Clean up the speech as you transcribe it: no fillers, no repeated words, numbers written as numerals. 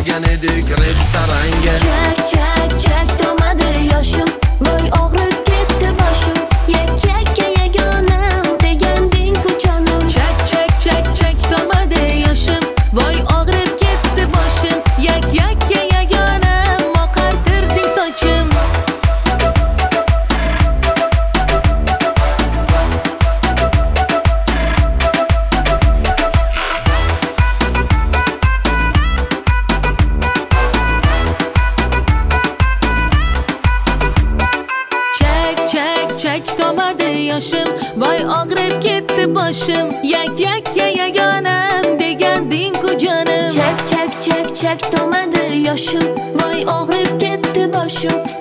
borgan edik restoranga. Chak chak chak tomadi yoshim, voy og'rib ketdi boshim. Yakka yagonam deganding-ku jonim. Chak chak chak chak tomadi yoshim, voy og'rib ketdi boshim. Yakka yagonam oqartirding sochim. Chak tomadi yoshim, voy og'rib ketdi boshim. Yakka yagonam deganding-ku jonim. Chak chak chak chak tomadi yoshim, voy og'rib ketdi boshim.